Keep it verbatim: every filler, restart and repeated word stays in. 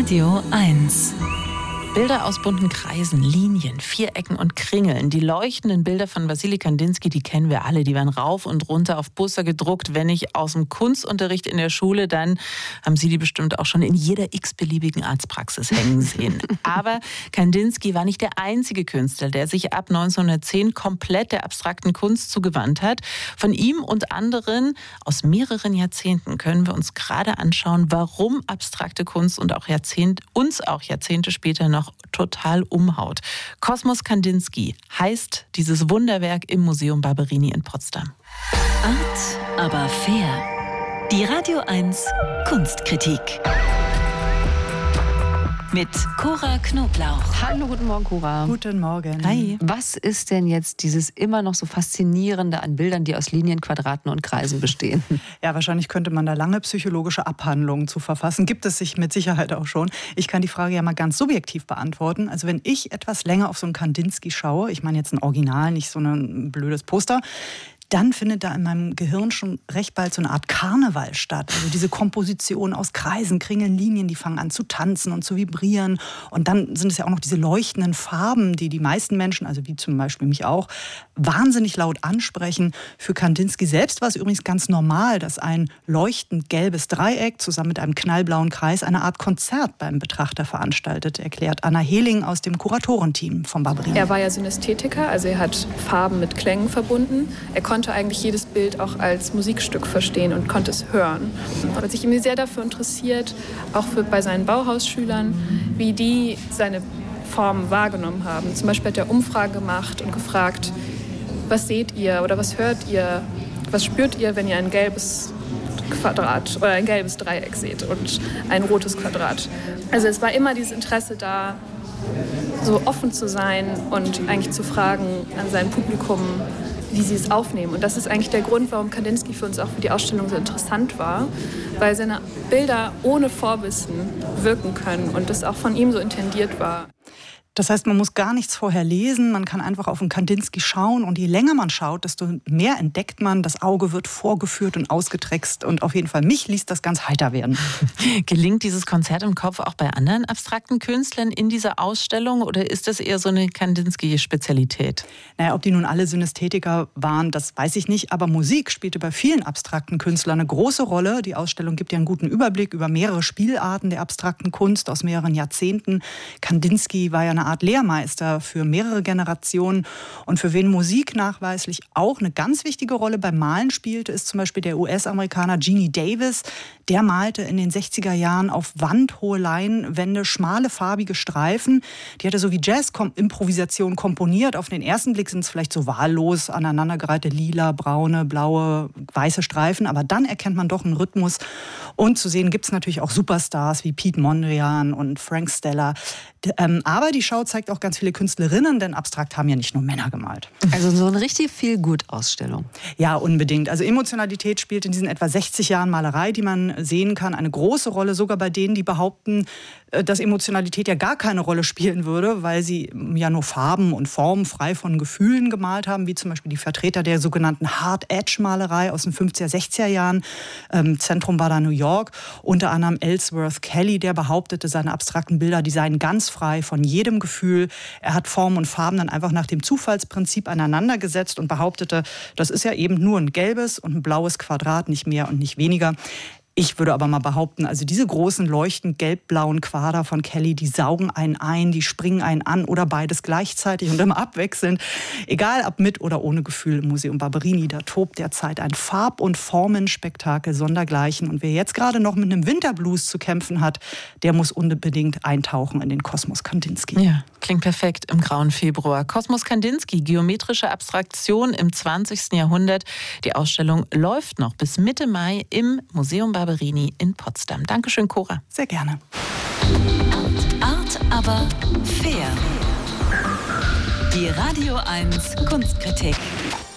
Radio eins. Bilder aus bunten Kreisen, Linien, Vierecken und Kringeln. Die leuchtenden Bilder von Wassily Kandinsky, die kennen wir alle. Die werden rauf und runter auf Busse gedruckt. Wenn nicht aus dem Kunstunterricht in der Schule, dann haben Sie die bestimmt auch schon in jeder x-beliebigen Arztpraxis hängen sehen. Aber Kandinsky war nicht der einzige Künstler, der sich ab neunzehnhundertzehn komplett der abstrakten Kunst zugewandt hat. Von ihm und anderen aus mehreren Jahrzehnten können wir uns gerade anschauen, warum abstrakte Kunst und auch Jahrzehnt, uns auch Jahrzehnte später noch total umhaut. Kosmos Kandinsky heißt dieses Wunderwerk im Museum Barberini in Potsdam. Art, aber fair. Die Radio eins Kunstkritik. Mit Cora Knoblauch. Hallo, guten Morgen, Cora. Guten Morgen. Hi. Was ist denn jetzt dieses immer noch so Faszinierende an Bildern, die aus Linien, Quadraten und Kreisen bestehen? Ja, wahrscheinlich könnte man da lange psychologische Abhandlungen zu verfassen. Gibt es sich mit Sicherheit auch schon. Ich kann die Frage ja mal ganz subjektiv beantworten. Also wenn ich etwas länger auf so einen Kandinsky schaue, ich meine jetzt ein Original, nicht so ein blödes Poster, dann findet da in meinem Gehirn schon recht bald so eine Art Karneval statt. Also diese Komposition aus Kreisen, Kringeln, Linien, die fangen an zu tanzen und zu vibrieren. Und dann sind es ja auch noch diese leuchtenden Farben, die die meisten Menschen, also wie zum Beispiel mich auch, wahnsinnig laut ansprechen. Für Kandinsky selbst war es übrigens ganz normal, dass ein leuchtend gelbes Dreieck zusammen mit einem knallblauen Kreis eine Art Konzert beim Betrachter veranstaltet, erklärt Anna Hehling aus dem Kuratorenteam von Barberini. Er war ja Synästhetiker, also er hat Farben mit Klängen verbunden. Er konnte konnte eigentlich jedes Bild auch als Musikstück verstehen und konnte es hören. Er hat sich irgendwie sehr dafür interessiert, auch für, bei seinen Bauhausschülern, wie die seine Formen wahrgenommen haben. Zum Beispiel hat er Umfragen gemacht und gefragt, was seht ihr oder was hört ihr, was spürt ihr, wenn ihr ein gelbes Quadrat oder ein gelbes Dreieck seht und ein rotes Quadrat. Also es war immer dieses Interesse da, so offen zu sein und eigentlich zu fragen an sein Publikum, wie sie es aufnehmen. Und das ist eigentlich der Grund, warum Kandinsky für uns auch für die Ausstellung so interessant war, weil seine Bilder ohne Vorwissen wirken können und das auch von ihm so intendiert war. Das heißt, man muss gar nichts vorher lesen, man kann einfach auf einen Kandinsky schauen und je länger man schaut, desto mehr entdeckt man, das Auge wird vorgeführt und ausgetrickst und auf jeden Fall mich ließ das ganz heiter werden. Gelingt dieses Konzert im Kopf auch bei anderen abstrakten Künstlern in dieser Ausstellung oder ist das eher so eine Kandinsky-Spezialität? Naja, ob die nun alle Synästhetiker waren, das weiß ich nicht, aber Musik spielte bei vielen abstrakten Künstlern eine große Rolle. Die Ausstellung gibt ja einen guten Überblick über mehrere Spielarten der abstrakten Kunst aus mehreren Jahrzehnten. Kandinsky war ja eine Art Lehrmeister für mehrere Generationen. Und für wen Musik nachweislich auch eine ganz wichtige Rolle beim Malen spielte, ist zum Beispiel der U S-Amerikaner Jeannie Davis. Der malte in den sechziger Jahren auf wandhohe Leinwände schmale farbige Streifen. Die hat er so wie Jazz-Improvisation komponiert. Auf den ersten Blick sind es vielleicht so wahllos aneinandergereihte lila, braune, blaue, weiße Streifen. Aber dann erkennt man doch einen Rhythmus. Und zu sehen gibt es natürlich auch Superstars wie Piet Mondrian und Frank Stella. Ähm, aber die Schau zeigt auch ganz viele Künstlerinnen, denn abstrakt haben ja nicht nur Männer gemalt. Also so eine richtig viel Gut-Ausstellung. Ja, unbedingt. Also Emotionalität spielt in diesen etwa sechzig Jahren Malerei, die man sehen kann, eine große Rolle, sogar bei denen, die behaupten, dass Emotionalität ja gar keine Rolle spielen würde, weil sie ja nur Farben und Formen frei von Gefühlen gemalt haben, wie zum Beispiel die Vertreter der sogenannten Hard-Edge-Malerei aus den fünfziger, sechziger Jahren. Ähm, Zentrum war da New York. Unter anderem Ellsworth Kelly, der behauptete, seine abstrakten Bilder, die seien ganz frei von jedem Gefühl. Er hat Formen und Farben dann einfach nach dem Zufallsprinzip aneinander gesetzt und behauptete, das ist ja eben nur ein gelbes und ein blaues Quadrat, nicht mehr und nicht weniger. Ich würde aber mal behaupten, also diese großen leuchtend gelb-blauen Quader von Kelly, die saugen einen ein, die springen einen an oder beides gleichzeitig und immer abwechselnd. Egal ob mit oder ohne Gefühl im Museum Barberini, da tobt derzeit ein Farb- und Formenspektakel sondergleichen. Und wer jetzt gerade noch mit einem Winterblues zu kämpfen hat, der muss unbedingt eintauchen in den Kosmos Kandinsky. Ja, klingt perfekt im grauen Februar. Kosmos Kandinsky, geometrische Abstraktion im zwanzigsten Jahrhundert. Die Ausstellung läuft noch bis Mitte Mai im Museum Barberini in Potsdam. Dankeschön, Cora. Sehr gerne. Art, aber fair. Die Radio eins Kunstkritik.